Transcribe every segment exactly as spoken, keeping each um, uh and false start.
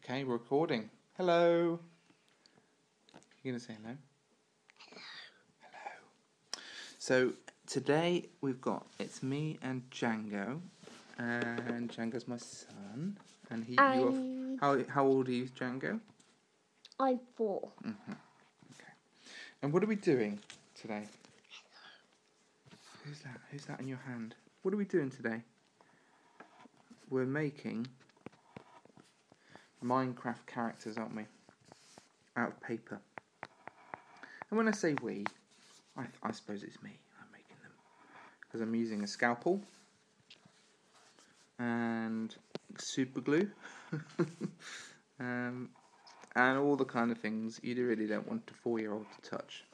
Okay, we're recording. Hello. You're going to say hello? Hello. Hello. So, today we've got, it's me and Django. And Django's my son. And he, Um, you are, how, how old are you, Django? I'm four. Mm-hmm. Okay. And what are we doing today? Who's that? Who's that in your hand? What are we doing today? We're making Minecraft characters, aren't we? Out of paper. And when I say we, I, I suppose it's me. I'm making them. Because I'm using a scalpel and super glue um, and all the kind of things you really don't want a four-year-old to touch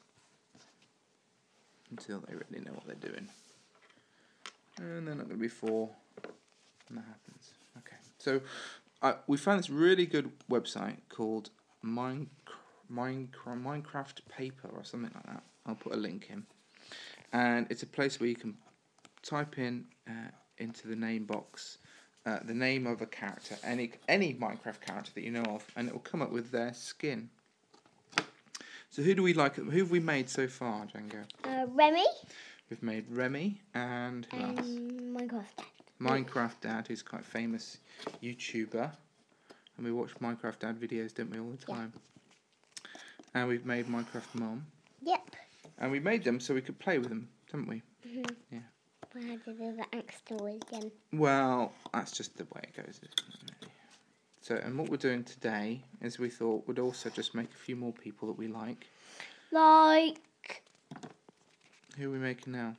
until they really know what they're doing. And they're not going to be four when that happens. Okay, so uh, we found this really good website called Mine, Mine, Minecraft Paper or something like that. I'll put a link in. And it's a place where you can type in uh, into the name box uh, the name of a character, any any Minecraft character that you know of, and it will come up with their skin. So who do we like? Who have we made so far, Django? Uh, Remy. We've made Remy and who and else? Minecraft Dad. Minecraft Dad, who's quite a famous YouTuber, and we watch Minecraft Dad videos, don't we, all the time? Yeah. And we've made Minecraft Mom. Yep. And we made them so we could play with them, didn't we? Mhm. Yeah. We had to do the axe story again. Well, that's just the way it goes, isn't it? So, and what we're doing today is we thought we'd also just make a few more people that we like. Like. Who are we making now?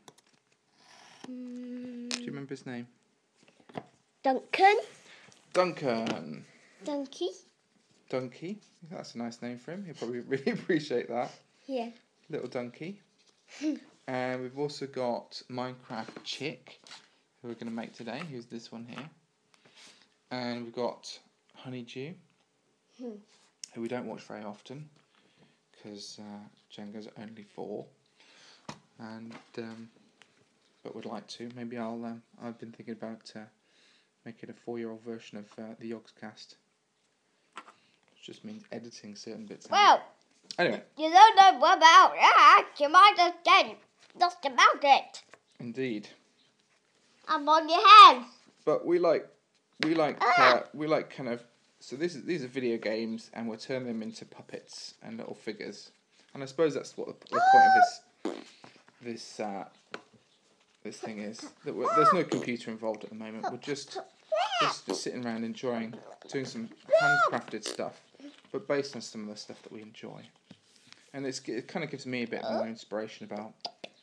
Um, Do you remember his name? Duncan. Duncan. Donkey. Donkey. That's a nice name for him. He'll probably really appreciate that. Yeah. Little Donkey. And we've also got Minecraft Chick, who we're going to make today. Who's this one here? And we've got Honeydew, Hmm. who we don't watch very often because uh, Django's only four, and um, but would like to. Maybe I'll. Um, I've been thinking about uh, making a four-year-old version of uh, the Yogscast, which just means editing certain bits out. Well, Anyway, you don't know about that. You might have said just about it. indeed. I'm on your head. But we like, we like, Ah. uh, we like kind of. So this is these are video games, and we'll turn them into puppets and little figures. And I suppose that's what the, the point of this this uh, this thing is. That we're, there's no computer involved at the moment. We're just just, just sitting around enjoying doing some handcrafted stuff, but based on some of the stuff that we enjoy. And it's, it kind of gives me a bit more inspiration about,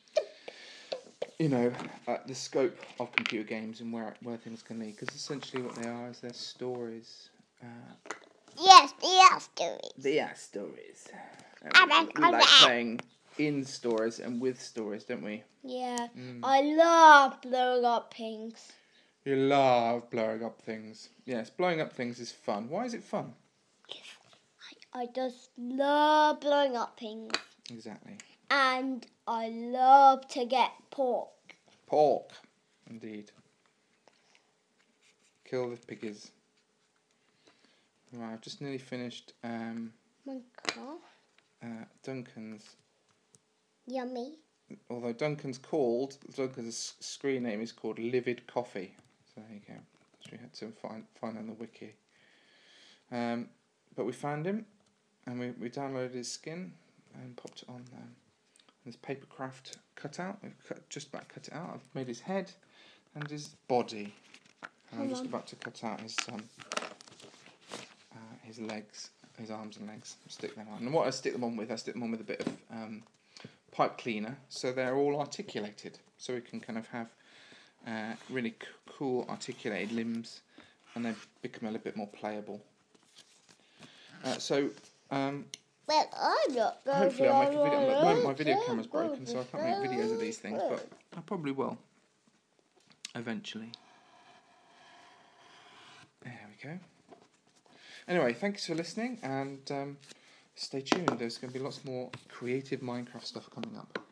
you know, uh, the scope of computer games and where where things can lead. Because essentially what they are is they're stories. Uh, Yes, they are stories. they are stories. Uh, I we, like we like that. playing in stories and with stories, don't we? Yeah. Mm. I love blowing up things. You love blowing up things. Yes, blowing up things is fun. Why is it fun? I just love blowing up things. Exactly. And I love to get pork. Pork. Indeed. Kill the piggies. Right, I've just nearly finished um, Minecraft. uh, Duncan's. Yummy. Although Duncan's called, Duncan's screen name is called Livid Coffee. So there you go. So we had to find find on the wiki. Um, but we found him, and we, we downloaded his skin and popped it on um, this papercraft cutout. We've cut, just about cut it out. I've made his head and his body. And I'm Hold just on. about to cut out his um, uh, his legs, his arms and legs. Stick them on. And what I stick them on with, I stick them on with a bit of um, pipe cleaner, so they're all articulated. So we can kind of have uh, really c- cool articulated limbs, and they become a little bit more playable. Uh, so. Um, Well, I'm not going Hopefully I'll make a video. At the moment my video camera's broken, so I can't make videos of these things, but I probably will. Eventually. There we go. Anyway, thanks for listening, and um, stay tuned. There's going to be lots more creative Minecraft stuff coming up.